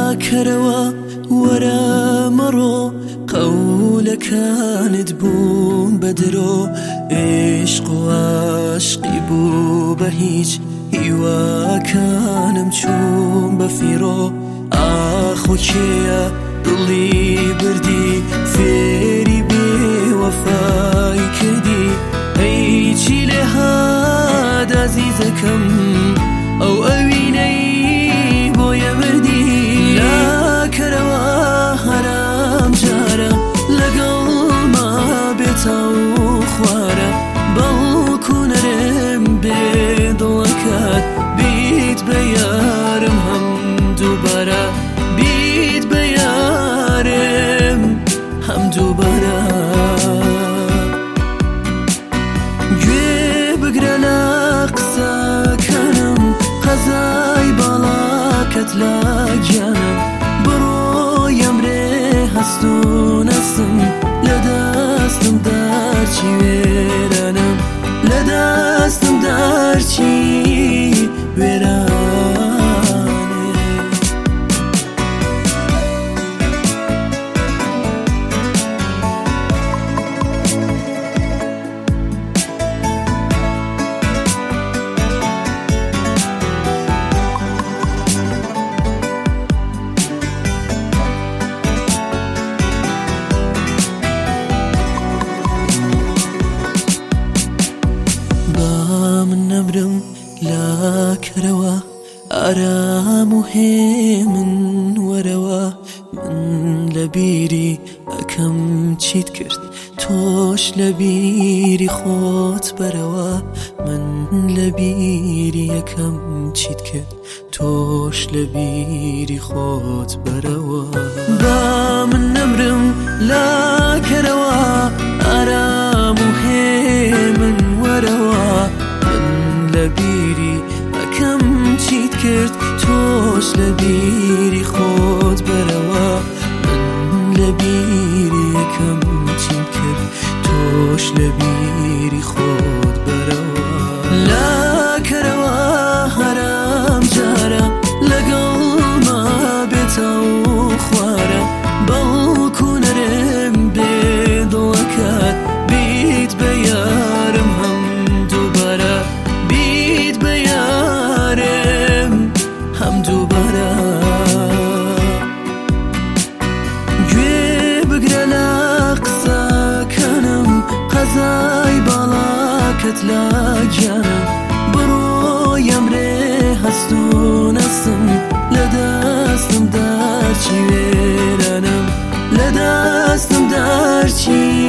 کەرەوە وەرە مەڕۆ قەولەکانت بوون بە درۆ عێشق و عاشقی بوو بە هیچ هیواکانم چوون بە فیرۆ ئاخۆ کێیە دڵی بردی فێری بێوەفای کردی هەیچی لێ هات عەزیزەکەم ئەو ئەوینەی بۆیە مردی لا کەرەوە هەرام جارە لەگەڵما بێتاو خوارە بەڵکو نەرێم بێ دڵەکەت بیت بە یارم هەم دووبارە بیت بە یارم هەم دووبارە گوێ بگرە لە قسەکانم قەزای باڵاکەت لە گیانم بڕۆ ئەمرێ هەست و نەسم لە دەستم دەرچی وێرانم لە دەستم دەرچی وێرانێ لا کەرەوە ئارام و هێ من وەرەوە من لە بیری ئەکەم چیت کرد تۆش لە بیری خۆت بەرەوە من لە بیری یەکەم چیت کرد تۆش لە بیری خۆت بەرەوە با من نەمرم لا کەرەوە ئارام و هێ من وەرەوە لە بیری ئەکەم چیت کرد تۆش لە بیری خۆت بەرەوە من لە بیری ئەکەم چیت کرد تۆش لە بیری خۆت بەرەوە لا کەرەوە هەرام جارە لەگەڵما بێتاو خوارە بەڵکو نەرێم بێ دڵەکەت بیت بە یارم هەم دووبارە بیت بە یارم هەم دووبارە گوێ بگرە لە قسەکانم قەزای باڵاکەت لە گیانم بڕۆ ئەمرێ هەست و نەسم لە دەستم دەرچی وێرانم لە دەستم دەرچی